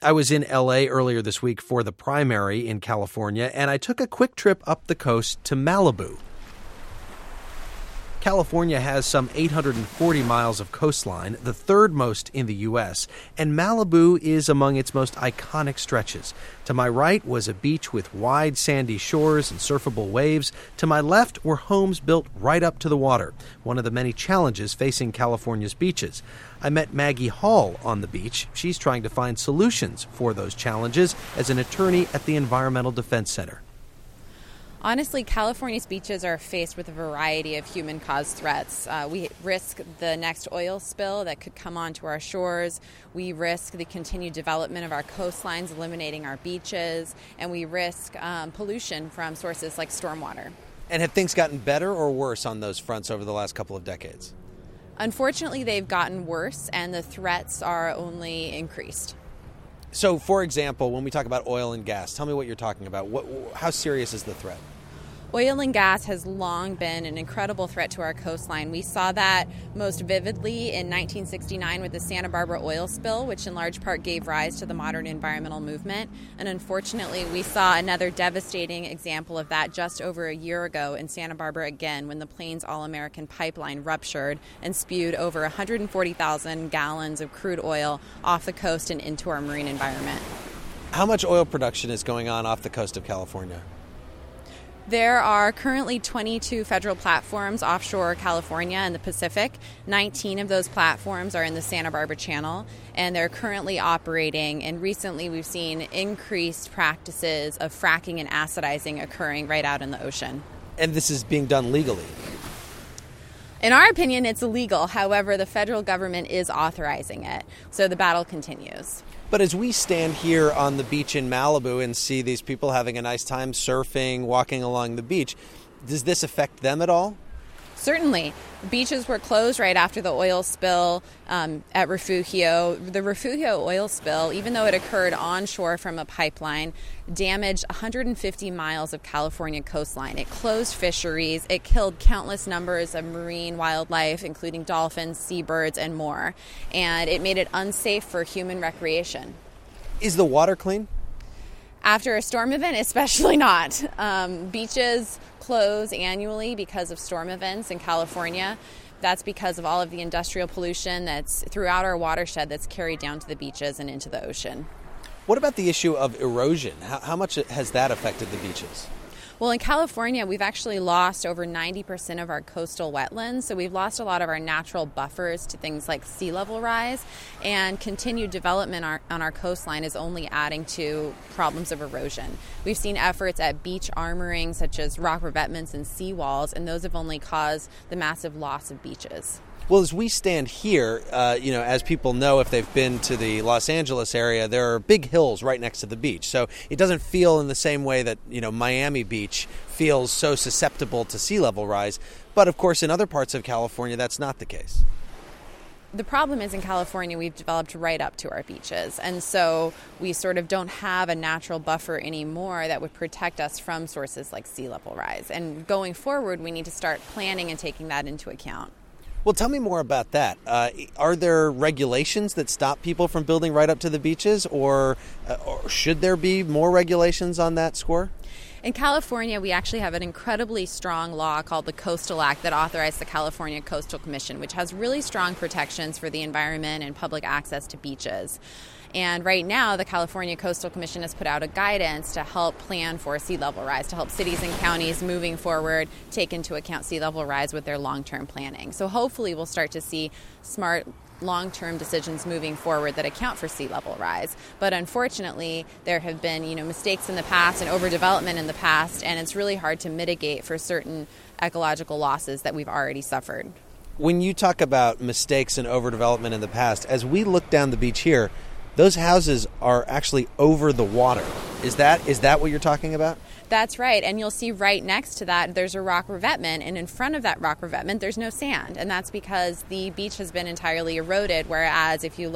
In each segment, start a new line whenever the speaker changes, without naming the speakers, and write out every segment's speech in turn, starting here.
I was in L.A. earlier this week for the primary in California, and I took a quick trip up the coast to Malibu. California has some 840 miles of coastline, the third most in the U.S., and Malibu is among its most iconic stretches. To my right was a beach with wide sandy shores and surfable waves. To my left were homes built right up to the water, one of the many challenges facing California's beaches. I met Maggie Hall on the beach. She's trying to find solutions for those challenges as an attorney at the Environmental Defense Center.
Honestly, California's beaches are faced with a variety of human-caused threats. We risk the next oil spill that could come onto our shores. We risk the continued development of our coastlines, eliminating our beaches. And we risk pollution from sources like stormwater.
And have things gotten better or worse on those fronts over the last couple of decades?
Unfortunately, they've gotten worse, and the threats are only increased.
So, for example, when we talk about oil and gas, tell me what you're talking about. How serious is the threat?
Oil and gas has long been an incredible threat to our coastline. We saw that most vividly in 1969 with the Santa Barbara oil spill, which in large part gave rise to the modern environmental movement. And unfortunately, we saw another devastating example of that just over a year ago in Santa Barbara again, when the Plains All-American pipeline ruptured and spewed over 140,000 gallons of crude oil off the coast and into our marine environment.
How much oil production is going on off the coast of California?
There are currently 22 federal platforms offshore California and the Pacific. 19 of those platforms are in the Santa Barbara Channel, and they're currently operating. And recently we've seen increased practices of fracking and acidizing occurring right out in the ocean.
And this is being done legally?
In our opinion, it's illegal. However, the federal government is authorizing it. So the battle continues.
But as we stand here on the beach in Malibu and see these people having a nice time surfing, walking along the beach, does this affect them at all?
Certainly. Beaches were closed right after the oil spill at Refugio. The Refugio oil spill, even though it occurred onshore from a pipeline, damaged 150 miles of California coastline. It closed fisheries. It killed countless numbers of marine wildlife, including dolphins, seabirds, and more. And it made it unsafe for human recreation.
Is the water clean?
After a storm event, especially not. Beaches close annually because of storm events in California. That's because of all of the industrial pollution that's throughout our watershed that's carried down to the beaches and into the ocean.
What about the issue of erosion? How much has that affected the beaches?
Well, in California, we've actually lost over 90% of our coastal wetlands, so we've lost a lot of our natural buffers to things like sea level rise, and continued development on our coastline is only adding to problems of erosion. We've seen efforts at beach armoring, such as rock revetments and seawalls, and those have only caused the massive loss of beaches.
Well, as we stand here, as people know if they've been to the Los Angeles area, there are big hills right next to the beach. So it doesn't feel in the same way that, Miami Beach feels so susceptible to sea level rise. But, of course, in other parts of California, that's not the case.
The problem is in California, we've developed right up to our beaches. And so we sort of don't have a natural buffer anymore that would protect us from sources like sea level rise. And going forward, we need to start planning and taking that into account.
Well, tell me more about that. Are there regulations that stop people from building right up to the beaches, or should there be more regulations on that score?
In California, we actually have an incredibly strong law called the Coastal Act that authorized the California Coastal Commission, which has really strong protections for the environment and public access to beaches. And right now, the California Coastal Commission has put out a guidance to help plan for sea level rise, to help cities and counties moving forward take into account sea level rise with their long-term planning. So hopefully we'll start to see smart long-term decisions moving forward that account for sea level rise. But unfortunately, there have been, mistakes in the past and overdevelopment in the past, and it's really hard to mitigate for certain ecological losses that we've already suffered.
When you talk about mistakes and overdevelopment in the past, as we look down the beach here, those houses are actually over the water. Is that what you're talking about?
That's right. And you'll see right next to that, there's a rock revetment. And in front of that rock revetment, there's no sand. And that's because the beach has been entirely eroded. Whereas if you look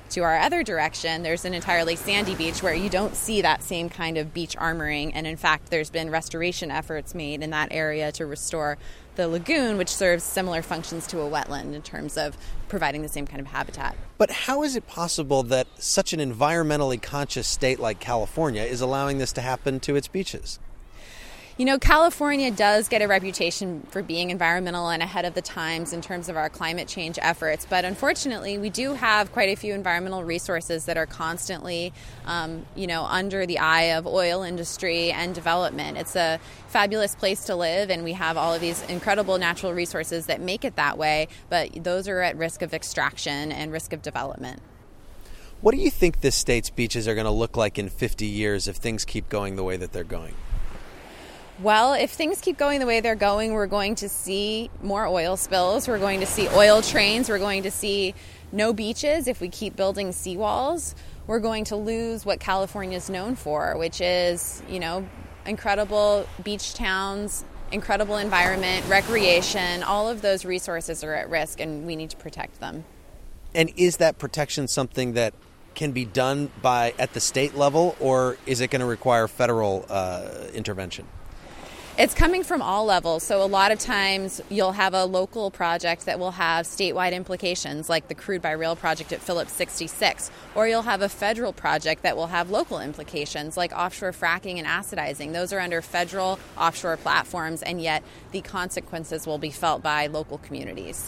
To our other direction, there's an entirely sandy beach where you don't see that same kind of beach armoring. And in fact, there's been restoration efforts made in that area to restore the lagoon, which serves similar functions to a wetland in terms of providing the same kind of habitat.
But how is it possible that such an environmentally conscious state like California is allowing this to happen to its beaches?
You know, California does get a reputation for being environmental and ahead of the times in terms of our climate change efforts. But unfortunately, we do have quite a few environmental resources that are constantly, under the eye of oil industry and development. It's a fabulous place to live, and we have all of these incredible natural resources that make it that way. But those are at risk of extraction and risk of development.
What do you think this state's beaches are going to look like in 50 years if things keep going the way that they're going?
Well, if things keep going the way they're going, we're going to see more oil spills. We're going to see oil trains. We're going to see no beaches if we keep building seawalls. We're going to lose what California is known for, which is, incredible beach towns, incredible environment, recreation. All of those resources are at risk, and we need to protect them.
And is that protection something that can be done at the state level, or is it going to require federal intervention?
It's coming from all levels. So a lot of times you'll have a local project that will have statewide implications, like the Crude by Rail project at Phillips 66. Or you'll have a federal project that will have local implications, like offshore fracking and acidizing. Those are under federal offshore platforms, and yet the consequences will be felt by local communities.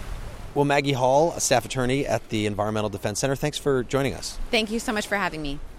Well, Maggie Hall, a staff attorney at the Environmental Defense Center, thanks for joining us.
Thank you so much for having me.